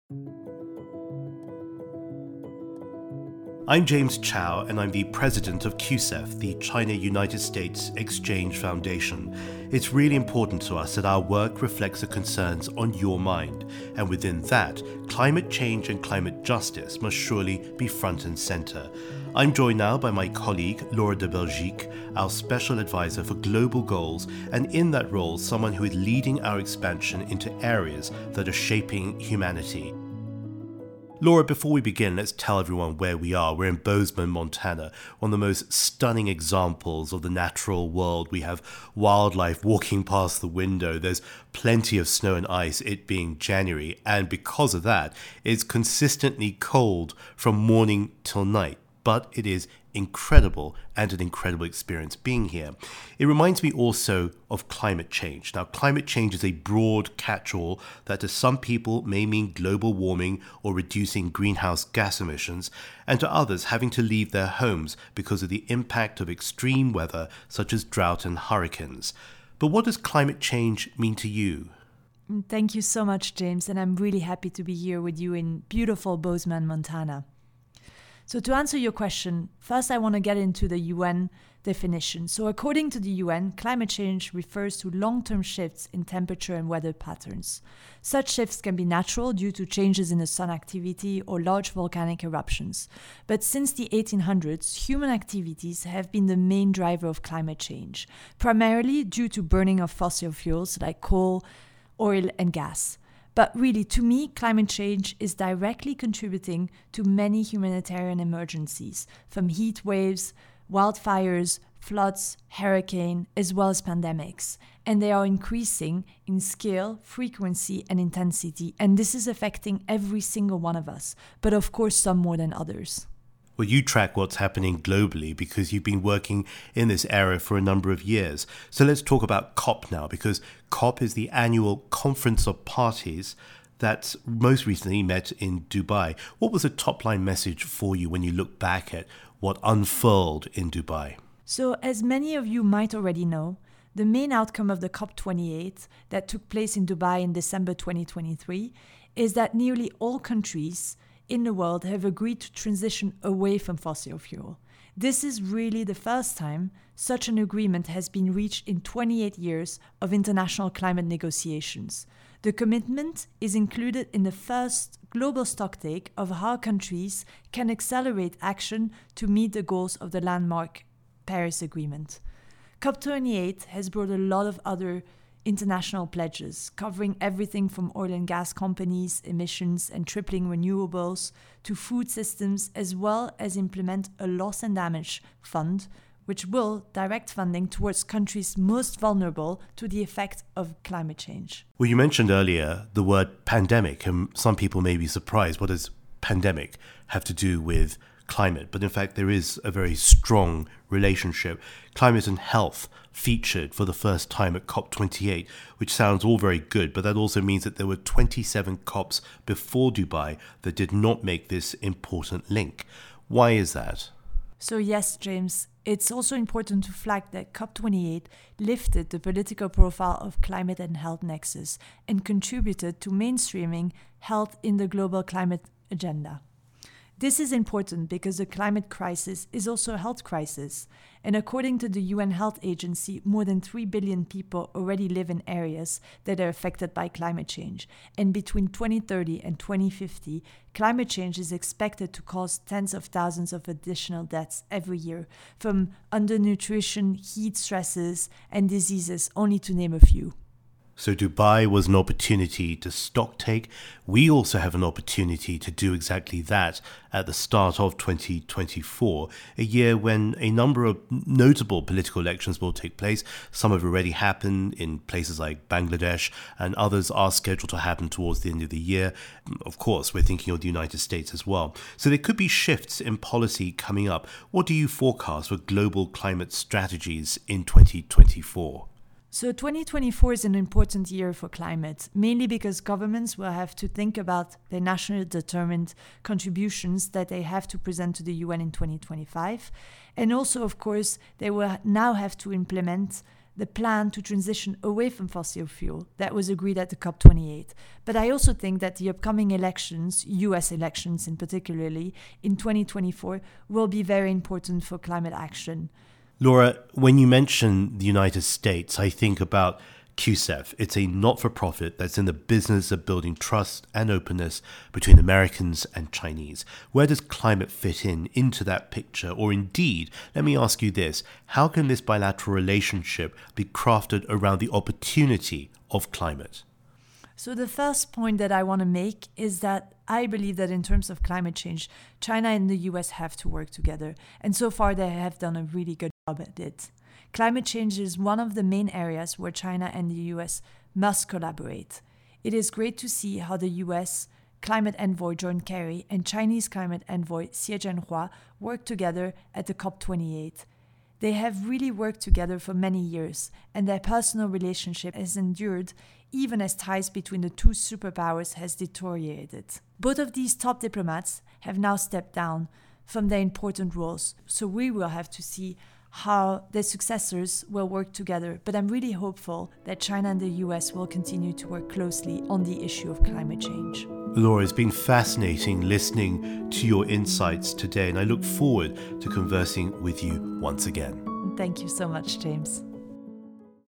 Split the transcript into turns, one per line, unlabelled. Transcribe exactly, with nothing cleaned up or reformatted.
I'm James Chow, and I'm the president of Q C E F, the China-United States Exchange Foundation. It's really important to us that our work reflects the concerns on your mind, and within that, climate change and climate justice must surely be front and center. I'm joined now by my colleague, Laura de Belgique, our special advisor for global goals, and in that role, someone who is leading our expansion into areas that are shaping humanity. Laura, before we begin, let's tell everyone where we are. We're in Bozeman, Montana, one of the most stunning examples of the natural world. We have wildlife walking past the window. There's plenty of snow and ice, it being January, and because of that, it's consistently cold from morning till night. But it is incredible and an incredible experience being here. It reminds me also of climate change. Now, climate change is a broad catch-all that to some people may mean global warming or reducing greenhouse gas emissions, and to others having to leave their homes because of the impact of extreme weather such as drought and hurricanes. But what does climate change mean to you?
Thank you so much, James, and I'm really happy to be here with you in beautiful Bozeman, Montana. So to answer your question, first I want to get into the U N definition. So according to the U N, climate change refers to long-term shifts in temperature and weather patterns. Such shifts can be natural due to changes in the sun activity or large volcanic eruptions. But since the eighteen hundreds, human activities have been the main driver of climate change, primarily due to burning of fossil fuels like coal, oil, and gas. But really, to me, climate change is directly contributing to many humanitarian emergencies, from heat waves, wildfires, floods, hurricanes, as well as pandemics. And they are increasing in scale, frequency, and intensity. And this is affecting every single one of us, but of course, some more than others.
Well, you track what's happening globally because you've been working in this area for a number of years. So let's talk about COP now, because COP is the annual conference of parties that most recently met in Dubai. What was the top-line message for you when you look back at what unfurled in Dubai?
So as many of you might already know, the main outcome of the COP twenty-eight that took place in Dubai in December twenty twenty-three is that nearly all countries in the world have agreed to transition away from fossil fuel. This is really the first time such an agreement has been reached in twenty-eight years of international climate negotiations. The commitment is included in the first global stocktake of how countries can accelerate action to meet the goals of the landmark Paris Agreement. COP twenty-eight has brought a lot of other international pledges, covering everything from oil and gas companies, emissions, and tripling renewables, to food systems, as well as implement a loss and damage fund, which will direct funding towards countries most vulnerable to the effect of climate change.
Well, you mentioned earlier the word pandemic, and some people may be surprised. What does pandemic have to do with climate? But in fact, there is a very strong relationship. Climate and health featured for the first time at COP twenty-eight, which sounds all very good, but that also means that there were twenty-seven COPs before Dubai that did not make this important link. Why is that?
So yes, James, it's also important to flag that COP twenty-eight lifted the political profile of climate and health nexus and contributed to mainstreaming health in the global climate agenda. This is important because the climate crisis is also a health crisis, and according to the U N Health Agency, more than three billion people already live in areas that are affected by climate change, and between twenty thirty and twenty fifty, climate change is expected to cause tens of thousands of additional deaths every year, from undernutrition, heat stresses, and diseases, only to name a few.
So Dubai was an opportunity to stocktake. We also have an opportunity to do exactly that at the start of twenty twenty-four, a year when a number of notable political elections will take place. Some have already happened in places like Bangladesh, and others are scheduled to happen towards the end of the year. Of course, we're thinking of the United States as well. So there could be shifts in policy coming up. What do you forecast for global climate strategies in twenty twenty-four?
So twenty twenty-four is an important year for climate, mainly because governments will have to think about their nationally determined contributions that they have to present to the U N in twenty twenty-five. And also, of course, they will now have to implement the plan to transition away from fossil fuel that was agreed at the COP twenty-eight. But I also think that the upcoming elections, U S elections in particularly, in twenty twenty-four will be very important for climate action.
Laura, when you mention the United States, I think about Q C E F. It's a not-for-profit that's in the business of building trust and openness between Americans and Chinese. Where does climate fit in into that picture? Or indeed, let me ask you this, how can this bilateral relationship be crafted around the opportunity of climate?
So the first point that I want to make is that I believe that in terms of climate change, China and the U S have to work together. And so far they have done a really good job at it. Climate change is one of the main areas where China and the U S must collaborate. It is great to see how the U S climate envoy John Kerry and Chinese climate envoy Xie Zhenhua work together at the COP twenty-eight. They have really worked together for many years, and their personal relationship has endured even as ties between the two superpowers has deteriorated. Both of these top diplomats have now stepped down from their important roles, so we will have to see how their successors will work together. But I'm really hopeful that China and the U S will continue to work closely on the issue of climate change.
Laura, it's been fascinating listening to your insights today, and I look forward to conversing with you once again.
Thank you so much, James.